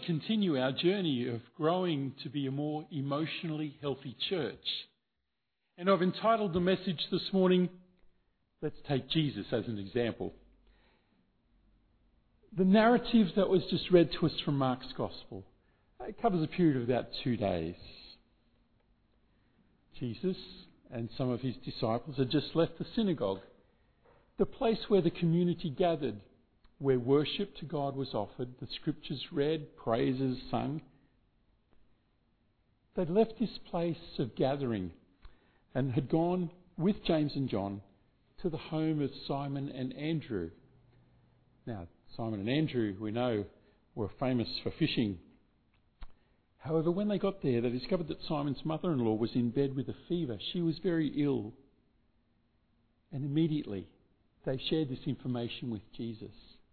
continue our journey of growing to be a more emotionally healthy church. And I've entitled the message this morning, Let's Take Jesus as an Example. The narrative that was just read to us from Mark's Gospel, it covers a period of about 2 days. Jesus and some of his disciples had just left the synagogue, the place where the community gathered, where worship to God was offered, the scriptures read, praises sung. They'd left this place of gathering and had gone with James and John to the home of Simon and Andrew. Now, Simon and Andrew, we know, were famous for fishing. However, when they got there, they discovered that Simon's mother-in-law was in bed with a fever. She was very ill. And immediately, they shared this information with Jesus.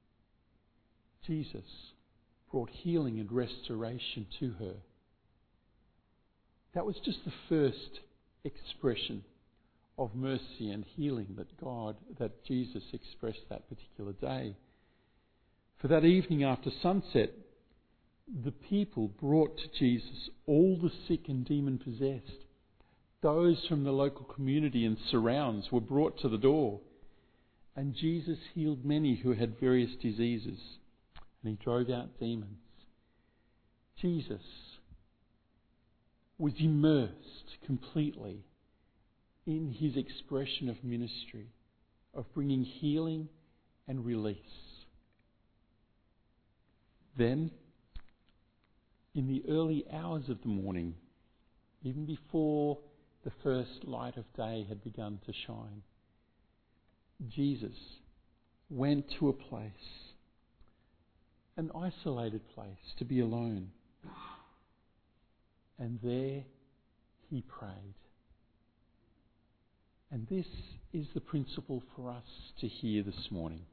Jesus brought healing and restoration to her. That was just the first expression of mercy and healing that Jesus expressed that particular day. For that evening after sunset, the people brought to Jesus all the sick and demon-possessed. Those from the local community and surrounds were brought to the door. And Jesus healed many who had various diseases. And he drove out demons. Jesus was immersed completely in his expression of ministry, of bringing healing and release. Then, in the early hours of the morning, even before the first light of day had begun to shine, Jesus went to a place, an isolated place, to be alone. And there he prayed. And this is the principle for us to hear this morning.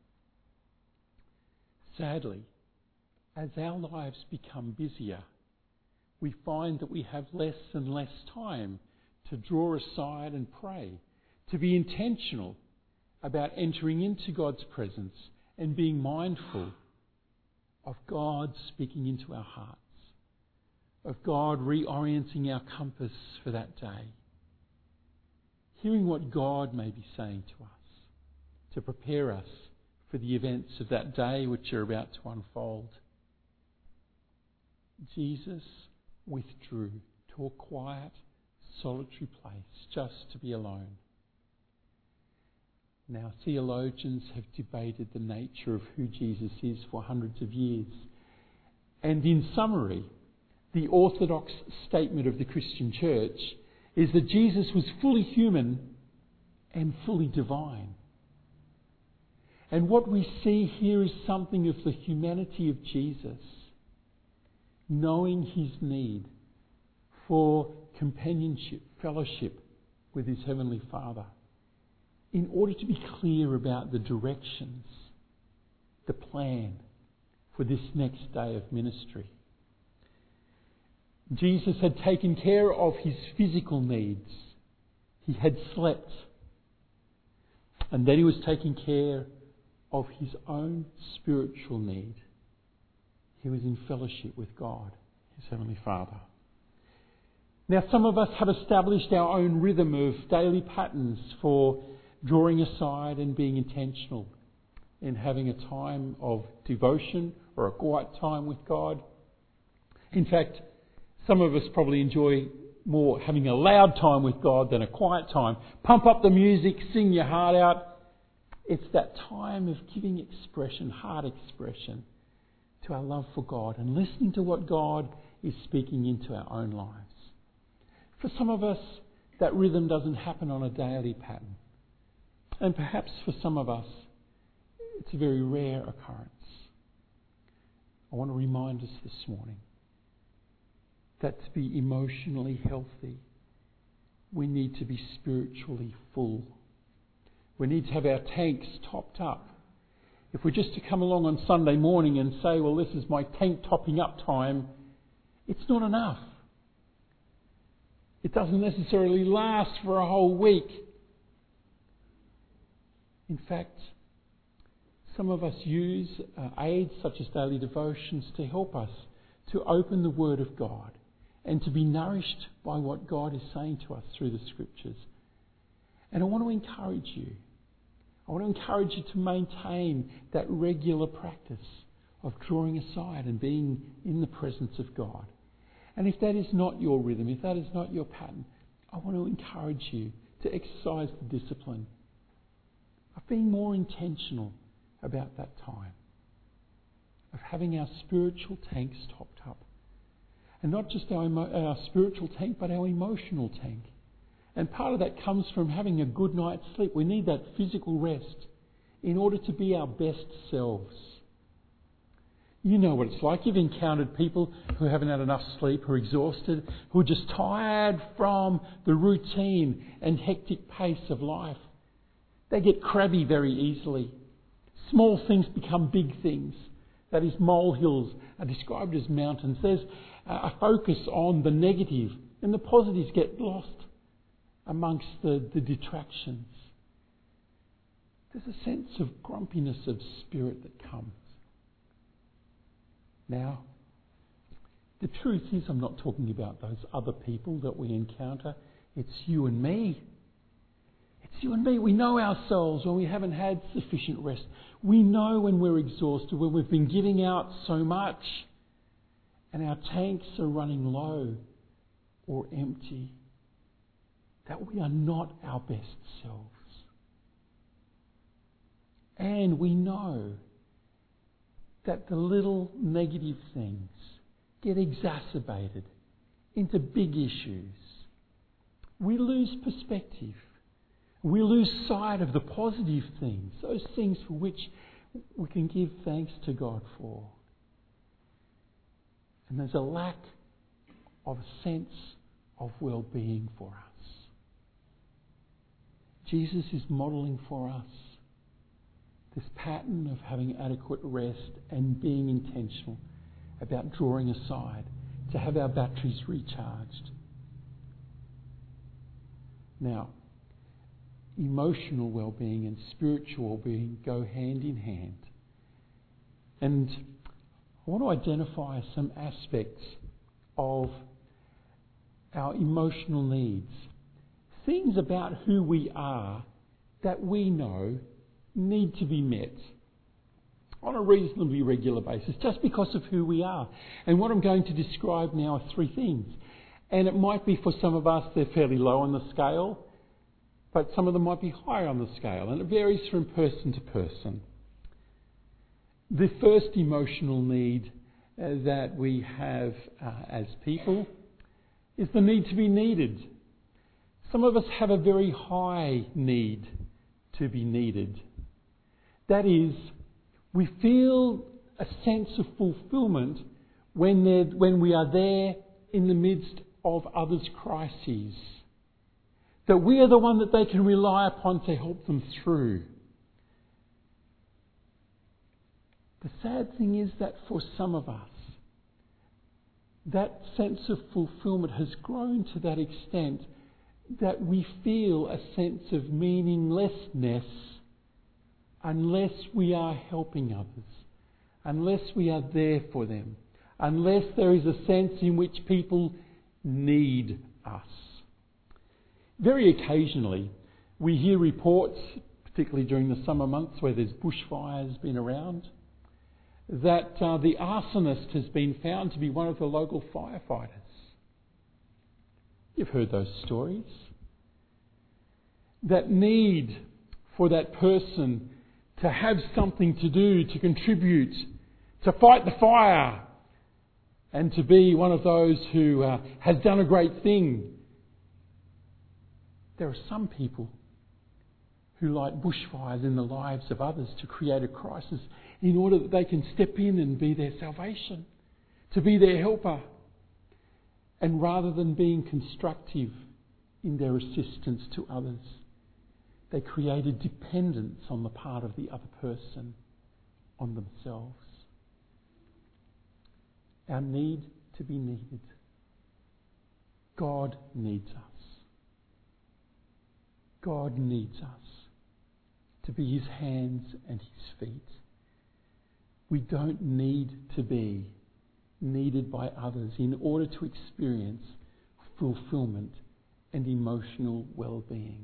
Sadly, as our lives become busier, we find that we have less and less time to draw aside and pray, to be intentional about entering into God's presence and being mindful of God speaking into our hearts, of God reorienting our compass for that day, hearing what God may be saying to us to prepare us for the events of that day which are about to unfold. Jesus withdrew to a quiet, solitary place just to be alone. Now, theologians have debated the nature of who Jesus is for hundreds of years. And in summary, the orthodox statement of the Christian church is that Jesus was fully human and fully divine. And what we see here is something of the humanity of Jesus, knowing his need for companionship, fellowship with his Heavenly Father, in order to be clear about the directions, the plan for this next day of ministry. Jesus had taken care of his physical needs. He had slept. And then he was taking care of his own spiritual need. He was in fellowship with God, his Heavenly Father. Now, some of us have established our own rhythm of daily patterns for drawing aside and being intentional in having a time of devotion or a quiet time with God. In fact, some of us probably enjoy more having a loud time with God than a quiet time. Pump up the music, sing your heart out. It's that time of giving expression, heart expression, to our love for God and listening to what God is speaking into our own lives. For some of us, that rhythm doesn't happen on a daily pattern. And perhaps for some of us, it's a very rare occurrence. I want to remind us this morning that to be emotionally healthy, we need to be spiritually full. We need to have our tanks topped up. If we're just to come along on Sunday morning and say, well, this is my tank topping up time, it's not enough. It doesn't necessarily last for a whole week. In fact, some of us use aids such as daily devotions to help us to open the Word of God and to be nourished by what God is saying to us through the Scriptures. And I want to encourage you. I want to encourage you to maintain that regular practice of drawing aside and being in the presence of God. And if that is not your rhythm, if that is not your pattern, I want to encourage you to exercise the discipline of being more intentional about that time, of having our spiritual tanks topped up. And not just our spiritual tank, but our emotional tank. And part of that comes from having a good night's sleep. We need that physical rest in order to be our best selves. You know what it's like. You've encountered people who haven't had enough sleep, who are exhausted, who are just tired from the routine and hectic pace of life. They get crabby very easily. Small things become big things. That is, molehills are described as mountains. There's a focus on the negative, and the positives get lost amongst the detractions. There's a sense of grumpiness of spirit that comes. Now, the truth is, I'm not talking about those other people that we encounter. It's you and me. It's you and me. We know ourselves when we haven't had sufficient rest. We know when we're exhausted, when we've been giving out so much and our tanks are running low or empty, that we are not our best selves. And we know that the little negative things get exacerbated into big issues. We lose perspective. We lose sight of the positive things, those things for which we can give thanks to God for. And there's a lack of a sense of well-being for us. Jesus is modelling for us this pattern of having adequate rest and being intentional about drawing aside to have our batteries recharged. Now, emotional well-being and spiritual well-being go hand in hand. And I want to identify some aspects of our emotional needs, things about who we are that we know need to be met on a reasonably regular basis, just because of who we are. And what I'm going to describe now are three things. And it might be for some of us they're fairly low on the scale, but some of them might be higher on the scale, and it varies from person to person. The first emotional need that we have as people is the need to be needed. Some of us have a very high need to be needed. That is, we feel a sense of fulfilment when we are there in the midst of others' crises. That we are the one that they can rely upon to help them through. The sad thing is that for some of us, that sense of fulfilment has grown to that extent that we feel a sense of meaninglessness unless we are helping others, unless we are there for them, unless there is a sense in which people need us. Very occasionally, we hear reports, particularly during the summer months where there's bushfires been around, that the arsonist has been found to be one of the local firefighters. You've heard those stories. That need for that person to have something to do, to contribute, to fight the fire, and to be one of those who has done a great thing. There are some people who light bushfires in the lives of others to create a crisis in order that they can step in and be their salvation, to be their helper. And rather than being constructive in their assistance to others, they create a dependence on the part of the other person on themselves. Our need to be needed. God needs us. God needs us to be His hands and His feet. We don't need to be needed by others in order to experience fulfillment and emotional well-being.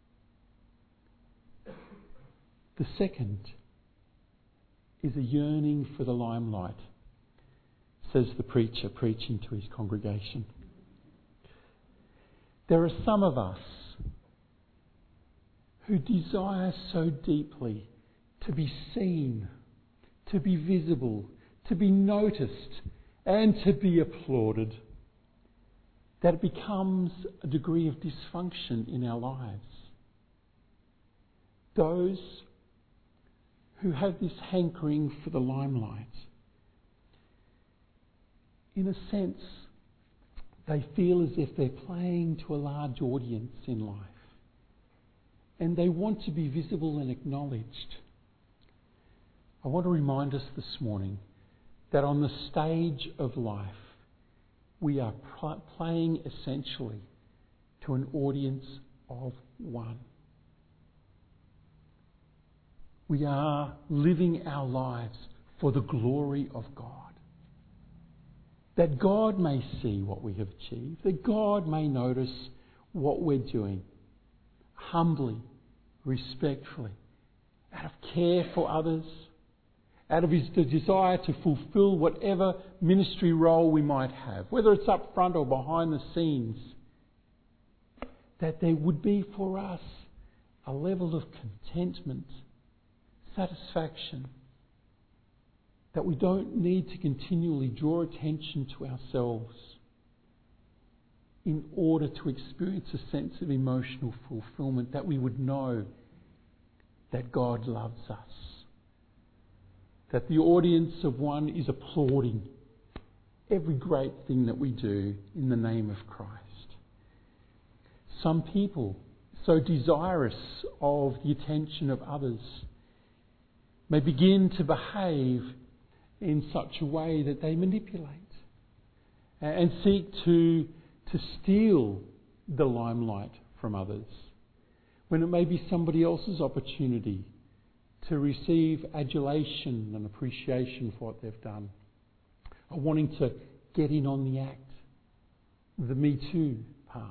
The second is a yearning for the limelight, says the preacher preaching to his congregation. There are some of us who desire so deeply to be seen, to be visible, to be noticed, and to be applauded, that it becomes a degree of dysfunction in our lives. Those who have this hankering for the limelight, in a sense, they feel as if they're playing to a large audience in life, and they want to be visible and acknowledged. I want to remind us this morning that on the stage of life, we are playing essentially to an audience of one. We are living our lives for the glory of God. That God may see what we have achieved, that God may notice what we're doing, humbly, respectfully, out of care for others, out of the desire to fulfill whatever ministry role we might have, whether it's up front or behind the scenes, that there would be for us a level of contentment, satisfaction, that we don't need to continually draw attention to ourselves in order to experience a sense of emotional fulfillment, that we would know that God loves us, that the audience of one is applauding every great thing that we do in the name of Christ. Some people, so desirous of the attention of others, may begin to behave in such a way that they manipulate and seek to steal the limelight from others, when it may be somebody else's opportunity to receive adulation and appreciation for what they've done, or wanting to get in on the act, the Me Too part.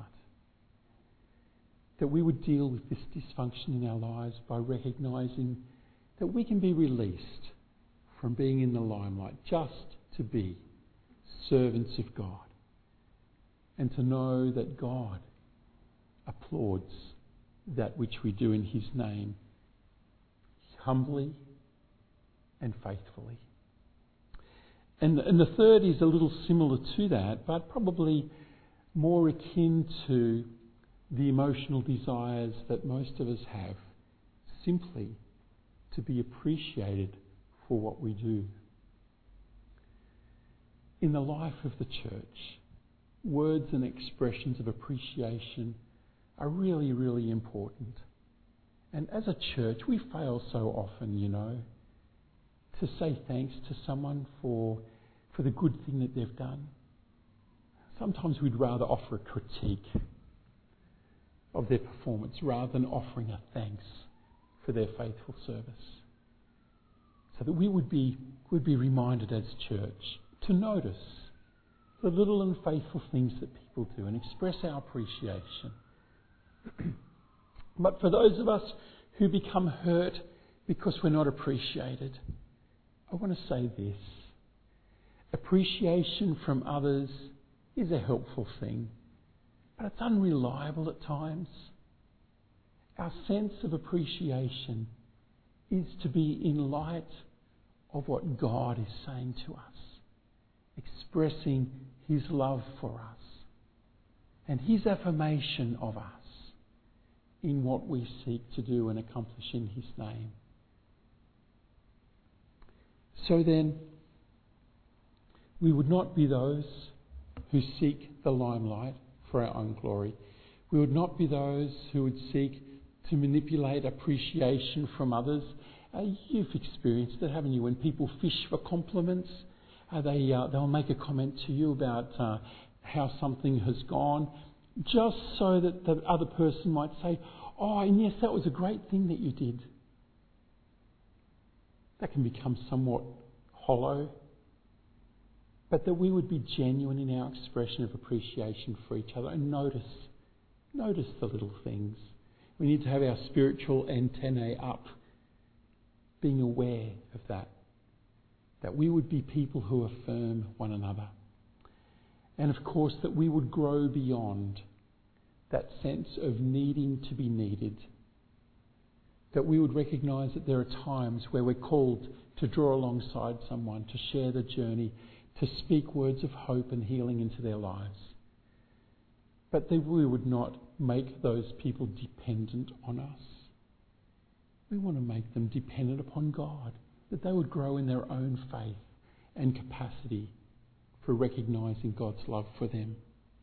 That we would deal with this dysfunction in our lives by recognising that we can be released from being in the limelight just to be servants of God, and to know that God applauds that which we do in His name, humbly and faithfully. And the third is a little similar to that, but probably more akin to the emotional desires that most of us have, simply to be appreciated for what we do. In the life of the church, words and expressions of appreciation are really, really important. And as a church, we fail so often, to say thanks to someone for the good thing that they've done. Sometimes we'd rather offer a critique of their performance rather than offering a thanks for their faithful service. So that we would be reminded as church to notice the little and faithful things that people do and express our appreciation. But for those of us who become hurt because we're not appreciated, I want to say this. Appreciation from others is a helpful thing, but it's unreliable at times. Our sense of appreciation is to be in light of what God is saying to us, expressing His love for us and His affirmation of us in what we seek to do and accomplish in His name. So then, we would not be those who seek the limelight for our own glory. We would not be those who would seek to manipulate appreciation from others. You've experienced it, haven't you? When people fish for compliments, they'll make a comment to you about how something has gone, just so that the other person might say, "Oh, and yes, that was a great thing that you did." That can become somewhat hollow. but that we would be genuine in our expression of appreciation for each other and notice the little things. We need to have our spiritual antennae up, being aware of that we would be people who affirm one another. And of course, that we would grow beyond that sense of needing to be needed. That we would recognise that there are times where we're called to draw alongside someone, to share the journey, to speak words of hope and healing into their lives. But that we would not make those people dependent on us. We want to make them dependent upon God, that they would grow in their own faith and capacity for recognising God's love for them.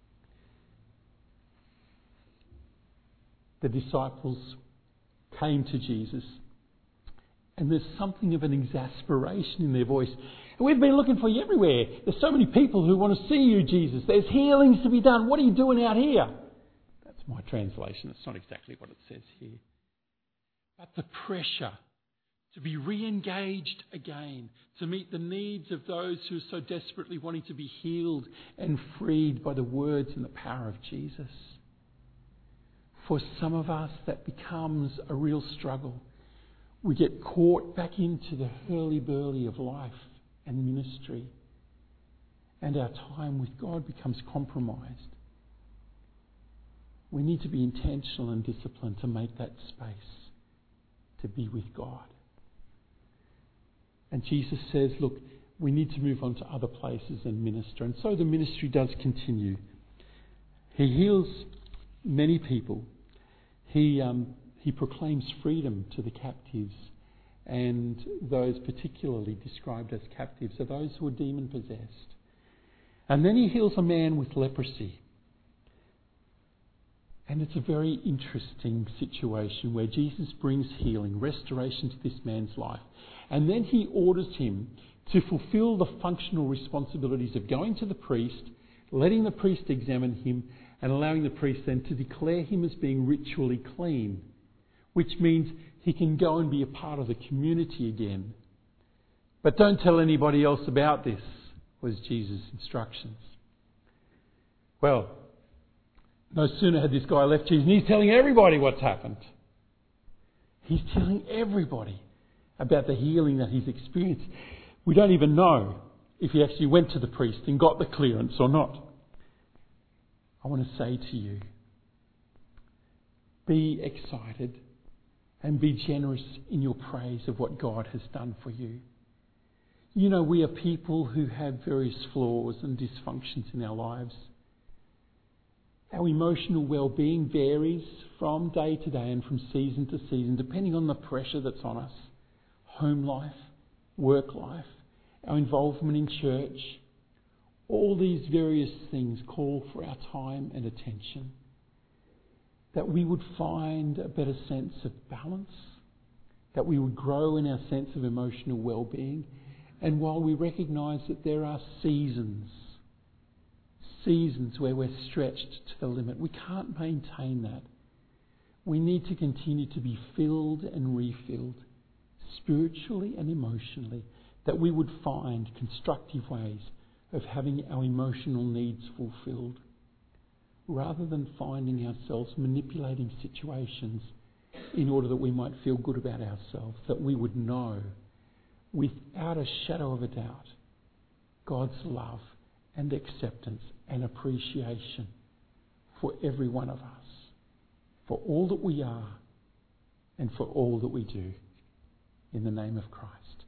The disciples came to Jesus, and there's something of an exasperation in their voice. We've been looking for you everywhere. There's so many people who want to see you, Jesus. There's healings to be done. What are you doing out here? That's my translation. It's not exactly what it says here. But the pressure to be re-engaged again, to meet the needs of those who are so desperately wanting to be healed and freed by the words and the power of Jesus. For some of us, that becomes a real struggle. We get caught back into the hurly-burly of life and ministry, and our time with God becomes compromised. We need to be intentional and disciplined to make that space to be with God. And Jesus says, look, we need to move on to other places and minister. And so the ministry does continue. He heals many people. He proclaims freedom to the captives, and those particularly described as captives are those who are demon-possessed. And then he heals a man with leprosy. And it's a very interesting situation where Jesus brings healing, restoration to this man's life. And then he orders him to fulfill the functional responsibilities of going to the priest, letting the priest examine him, and allowing the priest then to declare him as being ritually clean, which means he can go and be a part of the community again. But don't tell anybody else about this, was Jesus' instructions. Well, no sooner had this guy left Jesus, and he's telling everybody what's happened. He's telling everybody about the healing that he's experienced. We don't even know if he actually went to the priest and got the clearance or not. I want to say to you, be excited and be generous in your praise of what God has done for you. You know, we are people who have various flaws and dysfunctions in our lives. Our emotional well-being varies from day to day and from season to season, depending on the pressure that's on us. Home life, work life, our involvement in church. All these various things call for our time and attention. That we would find a better sense of balance, that we would grow in our sense of emotional well-being. And while we recognise that there are seasons where we're stretched to the limit, we can't maintain that. We need to continue to be filled and refilled, spiritually and emotionally, that we would find constructive ways of having our emotional needs fulfilled, rather than finding ourselves manipulating situations in order that we might feel good about ourselves, that we would know without a shadow of a doubt God's love and acceptance and appreciation for every one of us, for all that we are and for all that we do, in the name of Christ.